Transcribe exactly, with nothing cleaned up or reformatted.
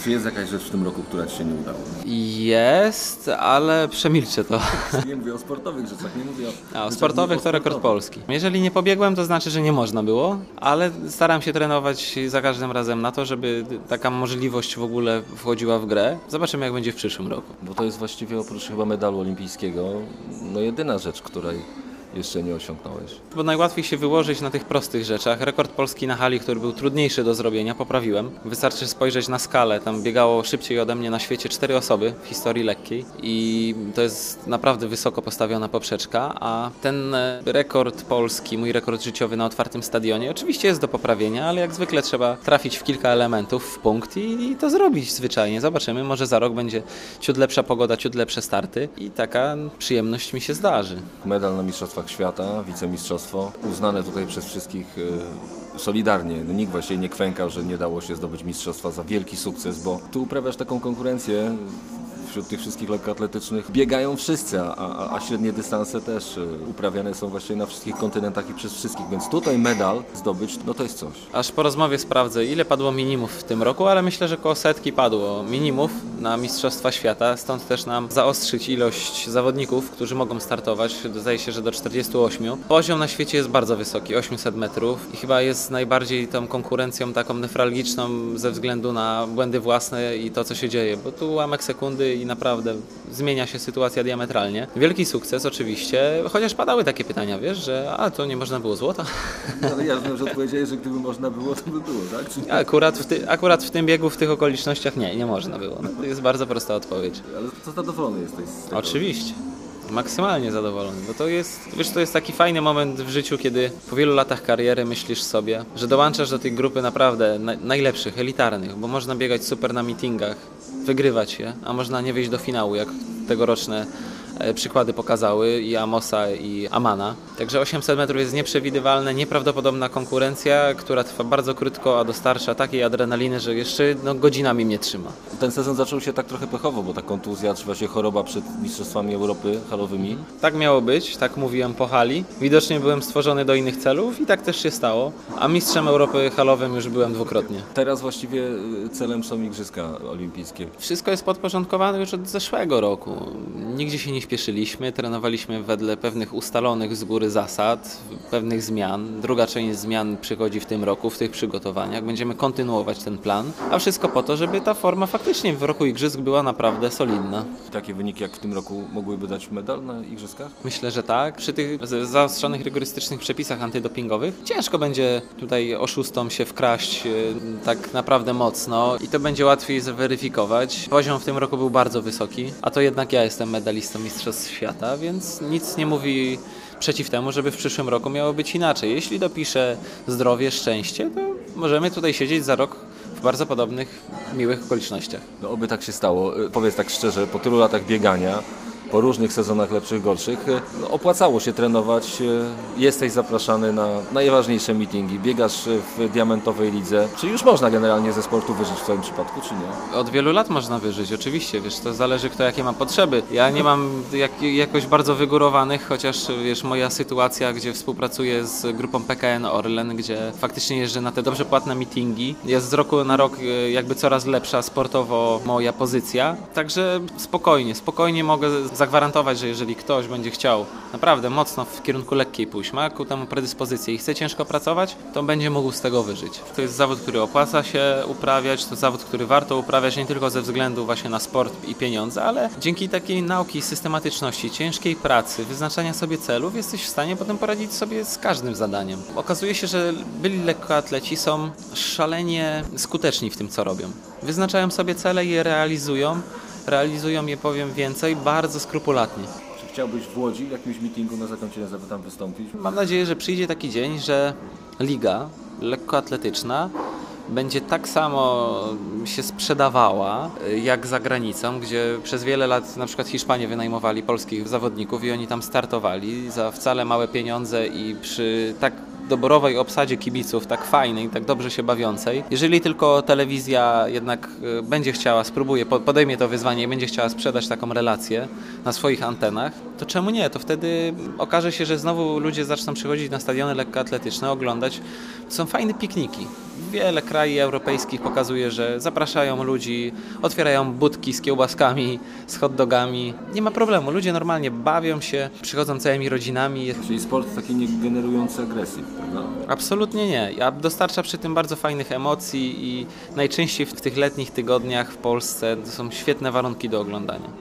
Czy jest jakaś rzecz w tym roku, która Ci się nie udała? Jest, ale przemilczę to. Nie mówię o sportowych rzeczach, nie mówię o... A, o sportowych to rekord polski. Jeżeli nie pobiegłem, to znaczy, że nie można było, ale staram się trenować za każdym razem na to, żeby taka możliwość w ogóle wchodziła w grę. Zobaczymy, jak będzie w przyszłym roku. Bo to jest właściwie oprócz chyba medalu olimpijskiego, no jedyna rzecz, której jeszcze nie osiągnąłeś. Bo najłatwiej się wyłożyć na tych prostych rzeczach. Rekord polski na hali, który był trudniejszy do zrobienia, poprawiłem. Wystarczy spojrzeć na skalę. Tam biegało szybciej ode mnie na świecie cztery osoby w historii lekkiej i to jest naprawdę wysoko postawiona poprzeczka, a ten rekord polski, mój rekord życiowy na otwartym stadionie, oczywiście jest do poprawienia, ale jak zwykle trzeba trafić w kilka elementów, w punkt i, i to zrobić zwyczajnie. Zobaczymy, może za rok będzie ciut lepsza pogoda, ciut lepsze starty i taka przyjemność mi się zdarzy. Medal na Mistrzostwach Świata, wicemistrzostwo, uznane tutaj przez wszystkich y, solidarnie. No, nikt właśnie nie kwękał, że nie dało się zdobyć mistrzostwa za wielki sukces, bo tu uprawiasz taką konkurencję. Wśród tych wszystkich lekkoatletycznych biegają wszyscy, a, a średnie dystanse też uprawiane są właśnie na wszystkich kontynentach i przez wszystkich, więc tutaj medal zdobyć, no to jest coś. Aż po rozmowie sprawdzę, ile padło minimów w tym roku, ale myślę, że koło setki padło minimów na Mistrzostwa Świata, stąd też nam zaostrzyć ilość zawodników, którzy mogą startować, zdaje się, że do czterdziestu ośmiu. Poziom na świecie jest bardzo wysoki, osiemset metrów i chyba jest najbardziej tą konkurencją taką newralgiczną ze względu na błędy własne i to, co się dzieje, bo tu ułamek sekundy i naprawdę zmienia się sytuacja diametralnie. Wielki sukces oczywiście, chociaż padały takie pytania, wiesz, że a to nie można było złota. No, ale ja rozumiem, że odpowiedziałeś, że gdyby można było, to by było, tak? Czy... Akurat, w ty, akurat w tym biegu, w tych okolicznościach nie, nie można było. No, to jest bardzo prosta odpowiedź. Ale to zadowolony jesteś z tego? Oczywiście. Maksymalnie zadowolony, bo to jest, wiesz, to jest taki fajny moment w życiu, kiedy po wielu latach kariery myślisz sobie, że dołączasz do tej grupy naprawdę na, najlepszych, elitarnych, bo można biegać super na meetingach, wygrywać je, a można nie wyjść do finału, jak tegoroczne przykłady pokazały i Amosa i Amana. Także osiemset metrów jest nieprzewidywalne, nieprawdopodobna konkurencja, która trwa bardzo krótko, a dostarcza takiej adrenaliny, że jeszcze no, godzinami mnie trzyma. Ten sezon zaczął się tak trochę pechowo, bo ta kontuzja, czy właśnie choroba przed Mistrzostwami Europy halowymi. Tak miało być, tak mówiłem po hali. Widocznie byłem stworzony do innych celów i tak też się stało, a mistrzem Europy halowym już byłem dwukrotnie. Teraz właściwie celem są Igrzyska Olimpijskie. Wszystko jest podporządkowane już od zeszłego roku. Nigdzie się nie śpieszyliśmy, trenowaliśmy wedle pewnych ustalonych z góry zasad, pewnych zmian. Druga część zmian przychodzi w tym roku, w tych przygotowaniach. Będziemy kontynuować ten plan, a wszystko po to, żeby ta forma faktycznie w roku Igrzysk była naprawdę solidna. I takie wyniki jak w tym roku mogłyby dać medal na Igrzyskach? Myślę, że tak. Przy tych zaostrzonych rygorystycznych przepisach antydopingowych ciężko będzie tutaj oszustom się wkraść tak naprawdę mocno i to będzie łatwiej zweryfikować. Poziom w tym roku był bardzo wysoki, a to jednak ja jestem medalistą Mistrzostw Świata, więc nic nie mówi przeciw temu, żeby w przyszłym roku miało być inaczej. Jeśli dopiszę zdrowie, szczęście, to możemy tutaj siedzieć za rok w bardzo podobnych, miłych okolicznościach. No oby tak się stało. Powiedz tak szczerze, po tylu latach biegania, po różnych sezonach lepszych, gorszych, no opłacało się trenować, jesteś zapraszany na najważniejsze meetingi, biegasz w diamentowej lidze. Czy już można generalnie ze sportu wyżyć w twoim przypadku, czy nie? Od wielu lat można wyżyć, oczywiście, wiesz, to zależy kto jakie ma potrzeby. Ja nie mam jak, jakoś bardzo wygórowanych, chociaż wiesz, moja sytuacja, gdzie współpracuję z grupą P K N Orlen, gdzie faktycznie jeżdżę na te dobrze płatne meetingi, jest z roku na rok jakby coraz lepsza sportowo moja pozycja, także spokojnie, spokojnie mogę zagwarantować, że jeżeli ktoś będzie chciał naprawdę mocno w kierunku lekkiej pójść, ma ku temu predyspozycję i chce ciężko pracować, to będzie mógł z tego wyżyć. To jest zawód, który opłaca się uprawiać, to zawód, który warto uprawiać nie tylko ze względu właśnie na sport i pieniądze, ale dzięki takiej nauki, systematyczności, ciężkiej pracy, wyznaczania sobie celów, jesteś w stanie potem poradzić sobie z każdym zadaniem. Okazuje się, że byli lekkoatleci są szalenie skuteczni w tym, co robią. Wyznaczają sobie cele i je realizują, realizują je, powiem więcej, bardzo skrupulatnie. Czy chciałbyś w Łodzi w jakimś meetingu na zakończenie, żeby tam wystąpić? Mam nadzieję, że przyjdzie taki dzień, że liga lekkoatletyczna będzie tak samo się sprzedawała jak za granicą, gdzie przez wiele lat na przykład Hiszpanie wynajmowali polskich zawodników i oni tam startowali za wcale małe pieniądze i przy tak doborowej obsadzie kibiców, tak fajnej, tak dobrze się bawiącej. Jeżeli tylko telewizja jednak będzie chciała, spróbuje, podejmie to wyzwanie i będzie chciała sprzedać taką relację na swoich antenach, to czemu nie? To wtedy okaże się, że znowu ludzie zaczną przychodzić na stadiony lekkoatletyczne, oglądać. To są fajne pikniki. wiele krajów europejskich pokazuje, że zapraszają ludzi, otwierają budki z kiełbaskami, z hot dogami. Nie ma problemu, ludzie normalnie bawią się, przychodzą całymi rodzinami. Czyli sport taki nie generujący agresji, prawda? Absolutnie nie. Ja dostarcza przy tym bardzo fajnych emocji i najczęściej w tych letnich tygodniach w Polsce to są świetne warunki do oglądania.